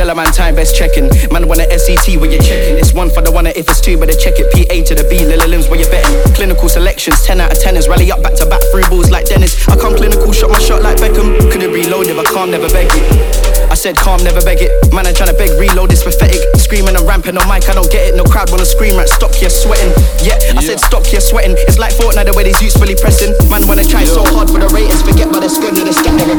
Jella man time best checking. Man want a SET where you're checking. It's one for the one if it's two, but they check it. PA to the B, little limbs where you're betting. Clinical selections, 10 out of 10ers. Rally up back to back, through balls like Dennis. I come clinical, shot my shot like Beckham. Couldn't reload it, but calm, never beg it. I said calm, never beg it. Man, I'm tryna beg, reload, it's pathetic. Screaming and ramping on mic, I don't get it. No crowd wanna scream right, stop here sweating. Yeah, I said stop here sweating. It's like Fortnite the way these youths fully pressing. Man wanna try so hard for the ratings, forget about the script, no, the scat never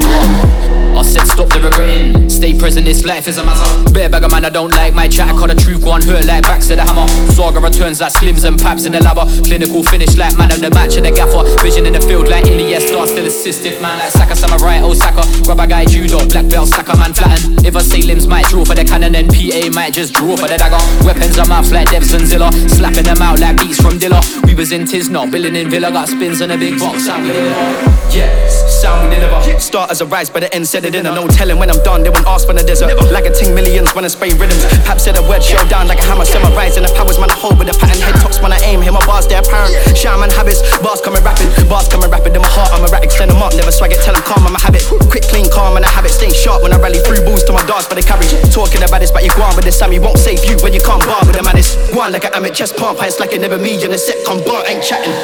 I said stop the regretting, stay present, this life is a matter. Bare bag of man, I don't like my chat, I call the truth, go on hurt like backs to the hammer. Saga returns like slims and paps in the ladder. Clinical finish like man of the match and the gaffer. Vision in the field like Iniesta, still assisted man like Saka, Samurai, Osaka. Grab a guy judo, black belt, stacker man flatten. If I say limbs might draw for the cannon, then PA might just draw for the dagger. Weapons are mouths like Devs and Zilla, slapping them out like beats from Dilla. We was in Tisnot, billing in Villa, got spins on a big box, sound we deliver. Yes, sound we deliver. Start as a rise, but the end said it in. No telling when I'm done, they won't ask for the desert. Like a ting millions when I spray rhythms. Pap said a word, shell down like a hammer. Semi rise and the powers man I hold with a pattern. Head tops when I aim, hear my bars, they're apparent. Shaman habits, bars coming rapid. Bars coming rapid in my heart, I'm erratic. Send them up, never swag it, tell them calm, I'm a habit. Quick, clean, calm, and a habit. Staying sharp when I rally through balls to my darts for the carriage. Talking about this, but you go on with the Sammy. Won't save you when you can't bar with the madness. Go on like an amateur chest pump, it's like it never me. And the set come bar, ain't chatting.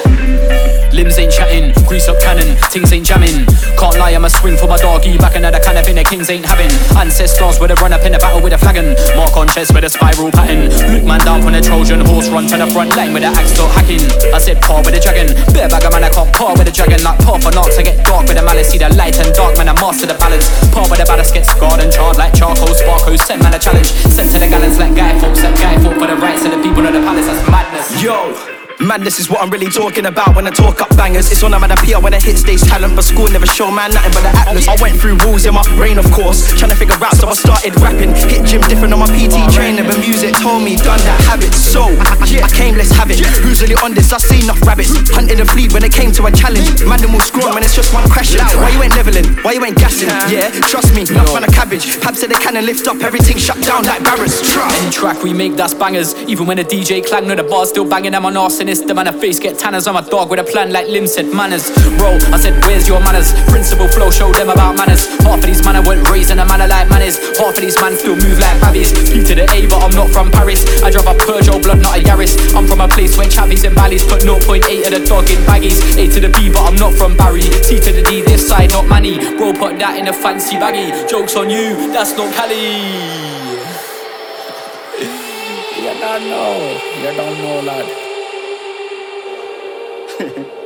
Limbs ain't chatting, grease up cannon, things ain't jamming. Can't lie, I'm a swing for my doggy, back another kind of thing the kings ain't having. Ancestors with a run up in the battle with a flagon. Mark on chest with a spiral pattern. Look man down from the Trojan horse, run to the front line with the axe start hacking. I said par with the dragon, bare bag of man I can't par with the dragon. Like par for knocks, I get dark with the malice. See the light and dark, man I master the balance. Par with the ballast, get scarred and charred like charcoal. Sparko, send man a challenge. Sent to the gallants like Guy Fawkes. That Guy fought for the rights of the people of the palace, that's madness. Yo! Madness is what I'm really talking about when I talk up bangers. It's on I'm at a PR when I hit stage talent, but school never show man nothing but the atlas. I went through rules in my brain, of course, trying to figure out, so I started rapping. Hit gym different on my PT training, but music told me done that habit. So I came, let's have it. Who's really on this? I see enough rabbits hunting and fleed when it came to a challenge. Man, them all screwing when it's just one crashing. Why you ain't leveling? Why you ain't gassing? Yeah, trust me, not on a cabbage. Pap said they can and lift up, everything shut down like Barris. Any track we make, that's bangers. Even when the DJ clang, no the bar's still banging. I'm on arsonist, the man a face get tanners. I'm a dog with a plan like Lim said manners. Bro, I said where's your manners? Principal flow, show them about manners. Half of these man I weren't raised in a manner like manners. Half of these man still move like babbies. P to the A but I'm not from Paris. I drive a Peugeot blood, not a Yaris. I'm from a place where Chavis and Valleys put 0.8 of the dog in baggies. A to the B but I'm not from Barry. C to the D this side, not Manny. Bro, put that in a fancy baggy. Joke's on you, that's not Cali. You don't know, lad.